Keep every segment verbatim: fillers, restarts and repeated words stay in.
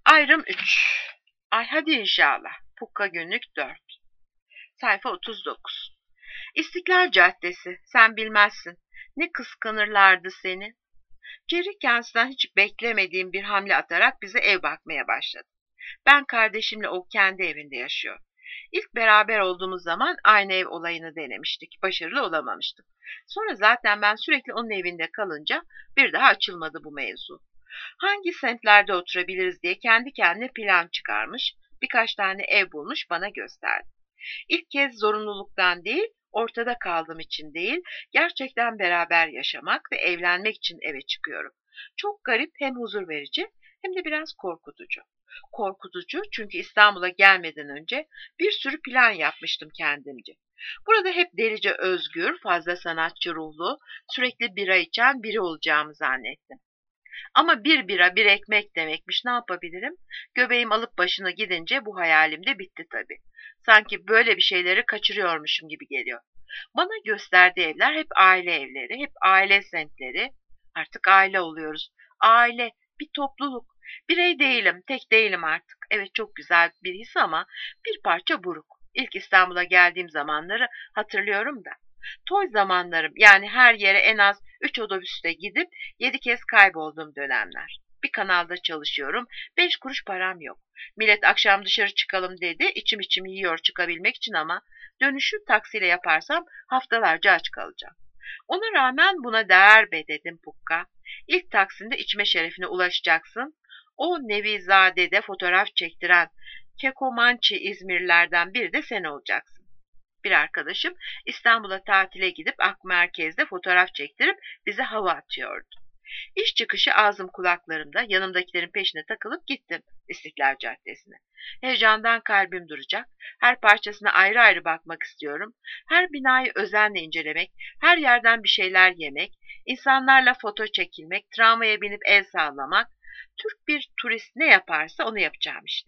Ayrım üç. Ay hadi inşallah. Pukka günlük dört. Sayfa otuz dokuz. İstiklal Caddesi. Sen bilmezsin. Ne kıskanırlardı seni. Jerry kendisinden hiç beklemediğim bir hamle atarak bize ev bakmaya başladı. Ben kardeşimle o kendi evinde yaşıyor. İlk beraber olduğumuz zaman aynı ev olayını denemiştik. Başarılı olamamıştık. Sonra zaten ben sürekli onun evinde kalınca bir daha açılmadı bu mevzu. Hangi semtlerde oturabiliriz diye kendi kendine plan çıkarmış, birkaç tane ev bulmuş bana gösterdi. İlk kez zorunluluktan değil, ortada kaldığım için değil, gerçekten beraber yaşamak ve evlenmek için eve çıkıyorum. Çok garip, hem huzur verici hem de biraz korkutucu. Korkutucu çünkü İstanbul'a gelmeden önce bir sürü plan yapmıştım kendimce. Burada hep delice özgür, fazla sanatçı ruhlu, sürekli bira içen biri olacağımı zannettim. Ama bir bira bir ekmek demekmiş, ne yapabilirim? Göbeğim alıp başına gidince bu hayalim de bitti tabii. Sanki böyle bir şeyleri kaçırıyormuşum gibi geliyor. Bana gösterdiği evler hep aile evleri, hep aile semtleri. Artık aile oluyoruz. Aile, bir topluluk. Birey değilim, tek değilim artık. Evet, çok güzel bir his ama bir parça buruk. İlk İstanbul'a geldiğim zamanları hatırlıyorum da. Toy zamanlarım, yani her yere en az üç otobüste gidip yedi kez kaybolduğum dönemler. Bir kanalda çalışıyorum, beş kuruş param yok. Millet akşam dışarı çıkalım dedi, içim içim yiyor çıkabilmek için ama dönüşü taksiyle yaparsam haftalarca aç kalacağım. Ona rağmen buna değer be dedim Pukka. İlk taksinde içme şerefine ulaşacaksın. O Nevizade'de fotoğraf çektiren Kekomançı İzmirlilerden biri de sen olacaksın. Bir arkadaşım İstanbul'a tatile gidip Ak Merkez'de fotoğraf çektirip bize hava atıyordu. İş çıkışı ağzım kulaklarımda, yanımdakilerin peşine takılıp gittim İstiklal Caddesi'ne. Heyecandan kalbim duracak, her parçasına ayrı ayrı bakmak istiyorum, her binayı özenle incelemek, her yerden bir şeyler yemek, insanlarla foto çekilmek, tramvaya binip el sallamak, Türk bir turist ne yaparsa onu yapacağım işte.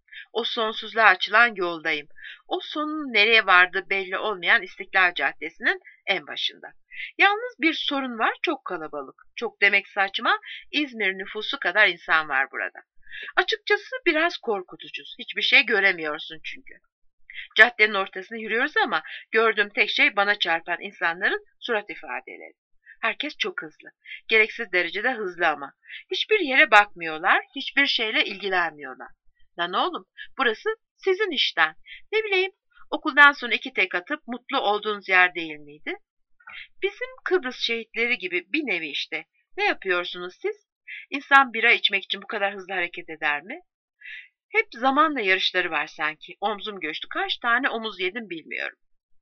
O sonsuzluğa açılan yoldayım. O sonun nereye vardığı belli olmayan İstiklal Caddesi'nin en başında. Yalnız bir sorun var, çok kalabalık. Çok demek saçma, İzmir nüfusu kadar insan var burada. Açıkçası biraz korkutucuz. Hiçbir şey göremiyorsun çünkü. Caddenin ortasında yürüyoruz ama gördüğüm tek şey bana çarpan insanların surat ifadeleri. Herkes çok hızlı. Gereksiz derecede hızlı ama. Hiçbir yere bakmıyorlar, hiçbir şeyle ilgilenmiyorlar. Lan oğlum, burası sizin işten. Ne bileyim, okuldan sonra iki tek atıp mutlu olduğunuz yer değil miydi? Bizim Kıbrıs şehitleri gibi bir nevi işte. Ne yapıyorsunuz siz? İnsan bira içmek için bu kadar hızlı hareket eder mi? Hep zamanla yarışları var sanki. Omzum göçtü. Kaç tane omuz yedim bilmiyorum.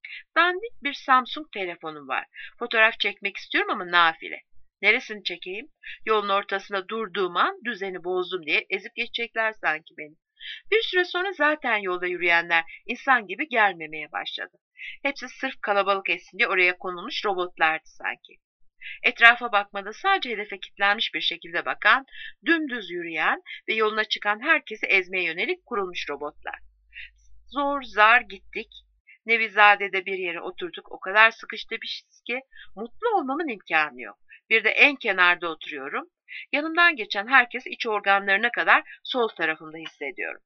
Dandik bir Samsung telefonum var. Fotoğraf çekmek istiyorum ama nafile. Neresini çekeyim? Yolun ortasında durduğum an düzeni bozdum diye ezip geçecekler sanki beni. Bir süre sonra zaten yolda yürüyenler insan gibi gelmemeye başladı. Hepsi sırf kalabalık etsin diye oraya konulmuş robotlardı sanki. Etrafa bakmada sadece hedefe kilitlenmiş bir şekilde bakan, dümdüz yürüyen ve yoluna çıkan herkesi ezmeye yönelik kurulmuş robotlar. Zor zar gittik. Nevizade'de bir yere oturduk. O kadar sıkışmışız ki mutlu olmamın imkanı yok. Bir de en kenarda oturuyorum. Yanımdan geçen herkes iç organlarına kadar sol tarafımda hissediyorum.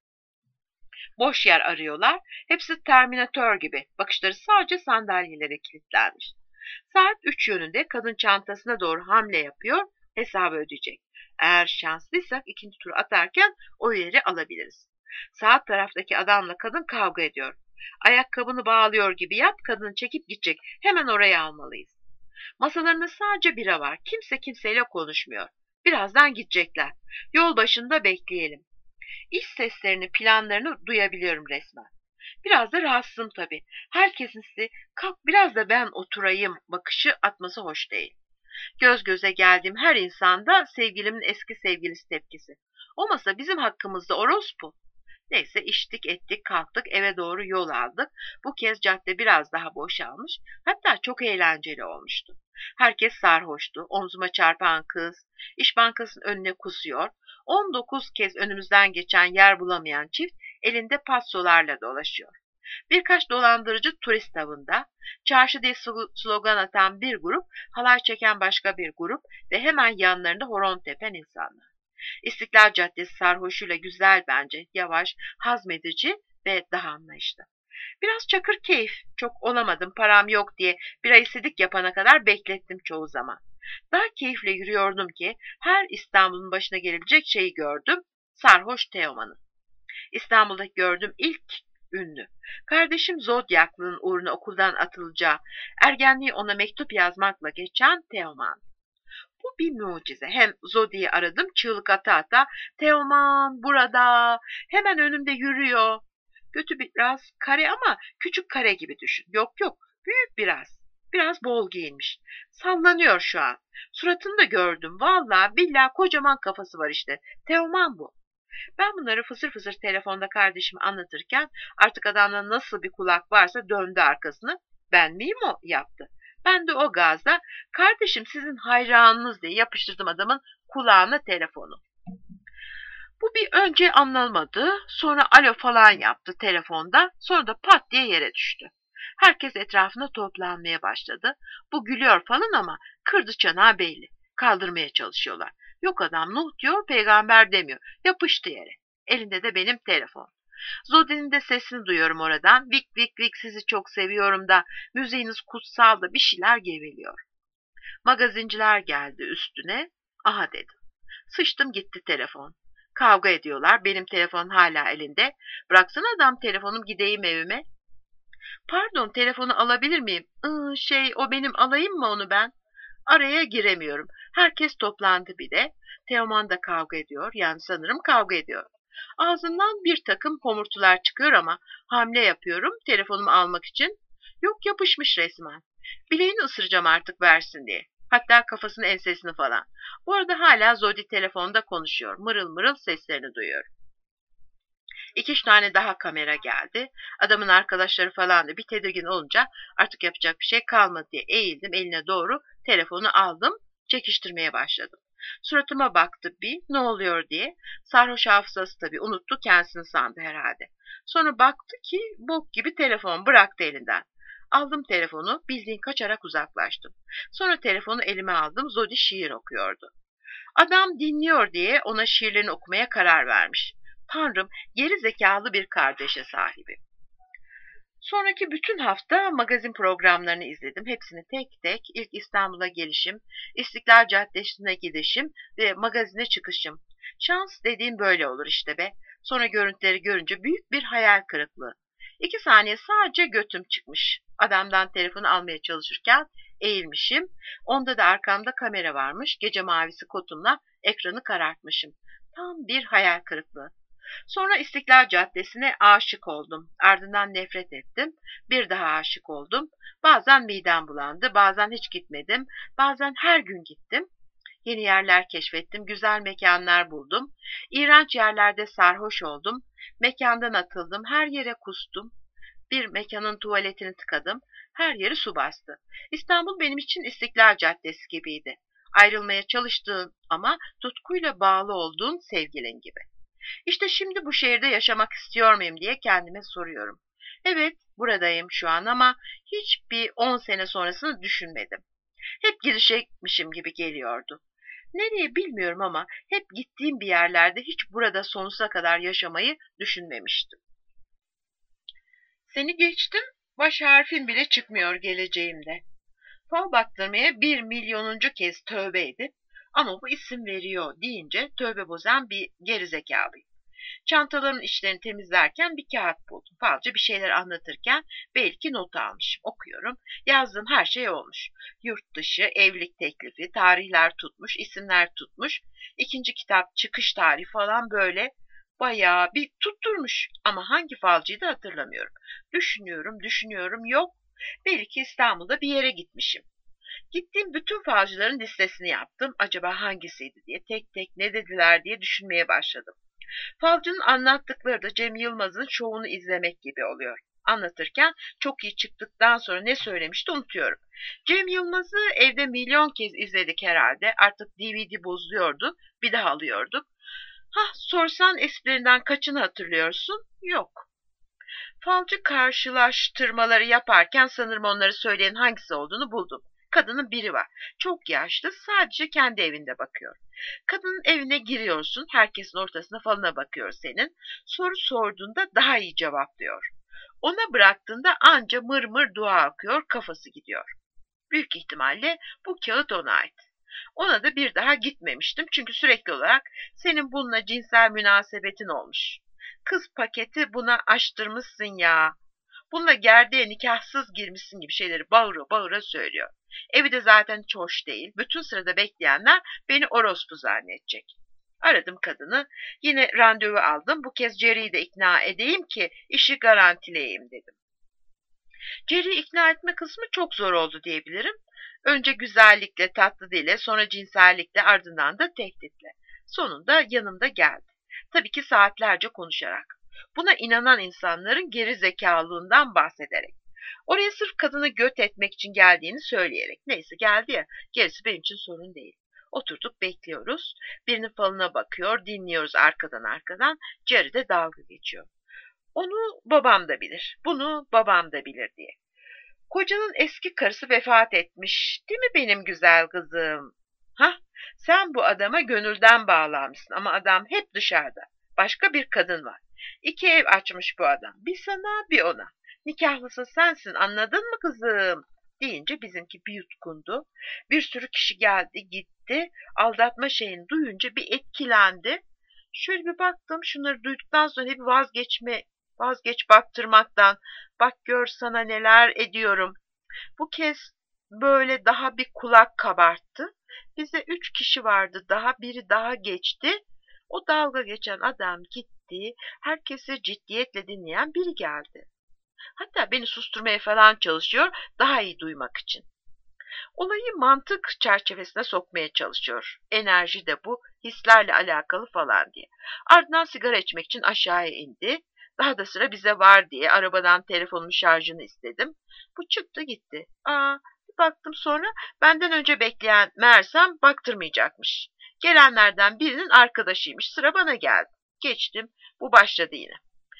Boş yer arıyorlar. Hepsi Terminator gibi. Bakışları sadece sandalyelere kilitlenmiş. Saat üç yönünde kadın çantasına doğru hamle yapıyor. Hesabı ödeyecek. Eğer şanslıysak ikinci turu atarken o yeri alabiliriz. Sağ taraftaki adamla kadın kavga ediyor. Ayakkabını bağlıyor gibi yap, kadını çekip gidecek. Hemen oraya almalıyız. Masalarında sadece bira var. Kimse kimseyle konuşmuyor. Birazdan gidecekler. Yol başında bekleyelim. İş seslerini, planlarını duyabiliyorum resmen. Biraz da rahatsızım tabii. Herkesin size kalk biraz da ben oturayım bakışı atması hoş değil. Göz göze geldiğim her insanda sevgilimin eski sevgilisi tepkisi. O masa bizim hakkımızda orospu. Neyse içtik ettik kalktık eve doğru yol aldık. Bu kez cadde biraz daha boşalmış. Hatta çok eğlenceli olmuştu. Herkes sarhoştu. Omzuma çarpan kız, İş Bankası'nın önüne kusuyor. on dokuz kez önümüzden geçen yer bulamayan çift elinde patsolarla dolaşıyor. Birkaç dolandırıcı turist avında, çarşı diye slogan atan bir grup, halay çeken başka bir grup ve hemen yanlarında horon tepen insanlar. İstiklal Caddesi sarhoşuyla güzel bence, yavaş, hazmedici ve daha anlayışlı. Biraz çakır keyif, çok olamadım param yok diye bira istedik yapana kadar beklettim çoğu zaman. Daha keyifle yürüyordum ki her İstanbul'un başına gelebilecek şeyi gördüm, sarhoş Teoman'ı. İstanbul'da gördüğüm ilk ünlü. Kardeşim Zodyaklı'nın uğruna okuldan atılacağı, ergenliği ona mektup yazmakla geçen Teoman. Bu bir mucize. Hem Zodi'yi aradım çığlık ata ata. Teoman burada. Hemen önümde yürüyor. Götü biraz kare ama küçük kare gibi düşün. Yok yok büyük biraz. Biraz bol giyinmiş. Sallanıyor şu an. Suratını da gördüm. Vallahi billahi kocaman kafası var işte. Teoman bu. Ben bunları fısır fısır telefonda kardeşime anlatırken artık adamda nasıl bir kulak varsa döndü arkasını. Ben miyim o yaptı. Ben de o gazda kardeşim sizin hayranınız diye yapıştırdım adamın kulağına telefonu. Bu bir önce anlamadı, sonra alo falan yaptı telefonda, sonra da pat diye yere düştü. Herkes etrafına toplanmaya başladı. Bu gülüyor falan ama kırdı çanağı belli. Kaldırmaya çalışıyorlar. Yok adam Nuh diyor, peygamber demiyor. Yapıştı yere. Elinde de benim telefon. Zodi'nin de sesini duyuyorum oradan. Vik vik vik sizi çok seviyorum da müziğiniz kutsal da bir şeyler geveliyor. Magazinciler geldi üstüne. Aha dedim. Sıçtım gitti telefon. Kavga ediyorlar. Benim telefon hala elinde. Bıraksana adam telefonum gideyim evime. Pardon telefonu alabilir miyim? Iı, şey o benim alayım mı onu ben? Araya giremiyorum. Herkes toplandı bir de. Teoman da kavga ediyor. Yani sanırım kavga ediyor. Ağzından bir takım homurtular çıkıyor ama hamle yapıyorum telefonumu almak için. Yok yapışmış resmen. Bileğini ısıracağım artık versin diye. Hatta kafasının ensesini falan. Bu arada hala Zodi telefonda konuşuyor. Mırıl mırıl seslerini duyuyorum. İki üç tane daha kamera geldi. Adamın arkadaşları falan da bir tedirgin olunca artık yapacak bir şey kalmadı diye eğildim eline doğru telefonu aldım. Çekiştirmeye başladım. Suratıma baktı bir ne oluyor diye. Sarhoş hafızası tabii unuttu kendisini sandı herhalde. Sonra baktı ki bok gibi telefon bıraktı elinden. Aldım telefonu bildiğin kaçarak uzaklaştım. Sonra telefonu elime aldım Zodi şiir okuyordu. Adam dinliyor diye ona şiirlerini okumaya karar vermiş. Tanrım geri zekalı bir kardeşe sahibi. Sonraki bütün hafta magazin programlarını izledim. Hepsini tek tek ilk İstanbul'a gelişim, İstiklal Caddesi'ne gidişim ve magazine çıkışım. Şans dediğim böyle olur işte be. Sonra görüntüleri görünce büyük bir hayal kırıklığı. İki saniye sadece götüm çıkmış. Adamdan telefonu almaya çalışırken eğilmişim. Onda da arkamda kamera varmış. Gece mavisi kotumla ekranı karartmışım. Tam bir hayal kırıklığı. Sonra İstiklal Caddesi'ne aşık oldum. Ardından nefret ettim. Bir daha aşık oldum. Bazen midem bulandı, bazen hiç gitmedim. Bazen her gün gittim. Yeni yerler keşfettim, güzel mekanlar buldum. İğrenç yerlerde sarhoş oldum. Mekandan atıldım, her yere kustum. Bir mekanın tuvaletini tıkadım. Her yeri su bastı. İstanbul benim için İstiklal Caddesi gibiydi. Ayrılmaya çalıştığın ama tutkuyla bağlı olduğun sevgilin gibi. İşte şimdi bu şehirde yaşamak istiyor muyum diye kendime soruyorum. Evet, buradayım şu an ama hiçbir on sene sonrasını düşünmedim. Hep girişecekmişim gibi geliyordu. Nereye bilmiyorum ama hep gittiğim bir yerlerde hiç burada sonsuza kadar yaşamayı düşünmemiştim. Seni geçtim, baş harfin bile çıkmıyor geleceğimde. Fal baktırmaya bir milyonuncu kez tövbe edip ama bu isim veriyor deyince tövbe bozan bir gerizekalıyım. Çantaların içlerini temizlerken bir kağıt buldum. Falcı bir şeyler anlatırken belki not almışım. Okuyorum. Yazdığım her şey olmuş. Yurt dışı, evlilik teklifi, tarihler tutmuş, isimler tutmuş. İkinci kitap çıkış tarihi falan böyle bayağı bir tutturmuş. Ama hangi falcıydı hatırlamıyorum. Düşünüyorum, düşünüyorum. Yok. Belki İstanbul'da bir yere gitmişim. Gittiğim bütün falcıların listesini yaptım. Acaba hangisiydi diye tek tek ne dediler diye düşünmeye başladım. Falcının anlattıkları da Cem Yılmaz'ın şovunu izlemek gibi oluyor. Anlatırken çok iyi çıktıktan sonra ne söylemişti unutuyorum. Cem Yılmaz'ı evde milyon kez izledik herhalde. Artık D V D bozuluyordu. Bir daha alıyorduk. Hah sorsan esplerinden kaçını hatırlıyorsun? Yok. Falcı karşılaştırmaları yaparken sanırım onları söyleyen hangisi olduğunu buldum. Kadının biri var. Çok yaşlı, sadece kendi evinde bakıyor. Kadının evine giriyorsun, herkesin ortasına falına bakıyor senin. Soru sorduğunda daha iyi cevaplıyor. Ona bıraktığında anca mır mır dua akıyor, kafası gidiyor. Büyük ihtimalle bu kağıt ona ait. Ona da bir daha gitmemiştim çünkü sürekli olarak senin bununla cinsel münasebetin olmuş. Kız paketi buna açtırmışsın ya. Bununla gerdeğe nikahsız girmişsin gibi şeyleri bağıra bağıra söylüyor. Evi de zaten hiç hoş değil. Bütün sırada bekleyenler beni orospu zannedecek. Aradım kadını. Yine randevu aldım. Bu kez Jerry'i de ikna edeyim ki işi garantileyeyim dedim. Jerry'i ikna etme kısmı çok zor oldu diyebilirim. Önce güzellikle, tatlı dille, sonra cinsellikle, ardından da tehditle. Sonunda yanımda geldi. Tabii ki saatlerce konuşarak. Buna inanan insanların geri zekalılığından bahsederek. Oraya sırf kadını göt etmek için geldiğini söyleyerek. Neyse geldi ya, gerisi benim için sorun değil. Oturduk bekliyoruz. Birinin falına bakıyor, dinliyoruz arkadan arkadan. Jerry de dalga geçiyor. Onu babam da bilir, bunu babam da bilir diye. Kocanın eski karısı vefat etmiş, değil mi benim güzel kızım? Hah, sen bu adama gönülden bağlanmışsın ama adam hep dışarıda. Başka bir kadın var. İki ev açmış bu adam. Bir sana bir ona. Nikahlısı sensin, anladın mı kızım? Deyince bizimki bir yutkundu. Bir sürü kişi geldi gitti. Aldatma şeyini duyunca bir etkilendi. Şöyle bir baktım, şunları duyduktan sonra bir vazgeçme, vazgeç baktırmaktan. Bak gör sana neler ediyorum. Bu kez böyle daha bir kulak kabarttı. Bize üç kişi vardı, daha biri daha geçti. O dalga geçen adam gitti. Herkesi ciddiyetle dinleyen biri geldi. Hatta beni susturmaya falan çalışıyor, daha iyi duymak için. Olayı mantık çerçevesine sokmaya çalışıyor. Enerji de bu, hislerle alakalı falan diye. Ardından sigara içmek için aşağıya indi. Daha da sıra bize var diye arabadan telefonun şarjını istedim. Bu çıktı gitti. Aa, bir baktım sonra benden önce bekleyen meğersem baktırmayacakmış. Gelenlerden birinin arkadaşıymış. Sıra bana geldi. Geçtim. Bu başladı yine.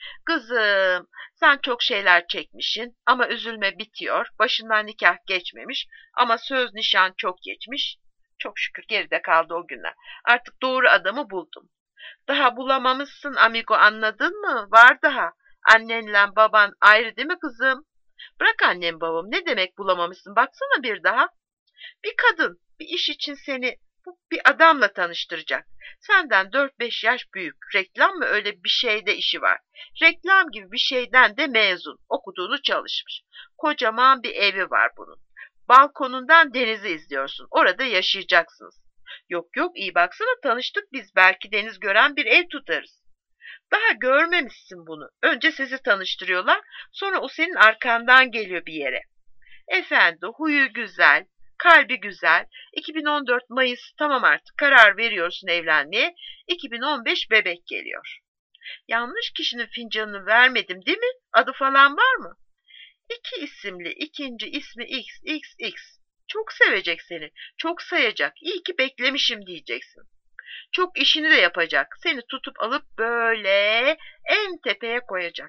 Kızım, sen çok şeyler çekmişsin ama üzülme bitiyor. Başından nikah geçmemiş ama söz nişan çok geçmiş. Çok şükür geride kaldı o günler. Artık doğru adamı buldum. Daha bulamamışsın amigo, anladın mı? Var daha. Annenle baban ayrı değil mi kızım? Bırak annem babam, ne demek bulamamışsın? Baksana bir daha. Bir kadın bir iş için seni bu bir adamla tanıştıracak. Senden dört beş yaş büyük. Reklam mı, öyle bir şeyde işi var. Reklam gibi bir şeyden de mezun. Okuduğunu çalışmış. Kocaman bir evi var bunun. Balkonundan denizi izliyorsun. Orada yaşayacaksınız. Yok yok, iyi baksana, tanıştık biz. Belki deniz gören bir ev tutarız. Daha görmemişsin bunu. Önce sizi tanıştırıyorlar. Sonra o senin arkandan geliyor bir yere. Efendi, huyu güzel, kalbi güzel. iki bin on dört Mayıs, tamam artık karar veriyorsun evlenmeye. iki bin on beş bebek geliyor. Yanlış kişinin fincanını vermedim değil mi? Adı falan var mı? İki isimli, ikinci ismi X, X, X. Çok sevecek seni, çok sayacak. İyi ki beklemişim diyeceksin. Çok işini de yapacak. Seni tutup alıp böyle en tepeye koyacak.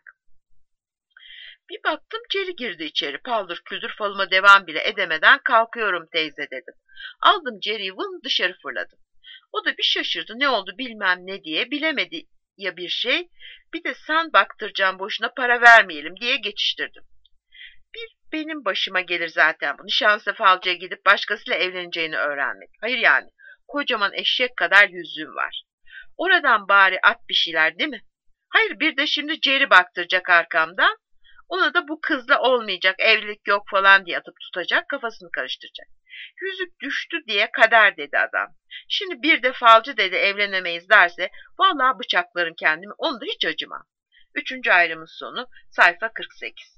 Bir baktım Jerry girdi içeri. Paldır küldür falıma devam bile edemeden kalkıyorum teyze dedim. Aldım Jerry'yi vın dışarı fırladım. O da bir şaşırdı, ne oldu bilmem ne diye, bilemedi ya bir şey. Bir de sen baktıracağım, boşuna para vermeyelim diye geçiştirdim. Bir benim başıma gelir zaten bu. Nişanlısı falcıya gidip başkasıyla evleneceğini öğrenmek. Hayır yani, kocaman eşek kadar yüzüğüm var. Oradan bari at bir şeyler değil mi? Hayır, bir de şimdi Jerry baktıracak arkamdan. Ona da bu kızla olmayacak, evlilik yok falan diye atıp tutacak, kafasını karıştıracak. Yüzük düştü diye kader dedi adam. Şimdi bir de falcı dedi evlenemeyiz derse, vallahi bıçaklarım kendimi, onu da hiç acımam. Üçüncü ayrımın sonu, sayfa kırk sekiz.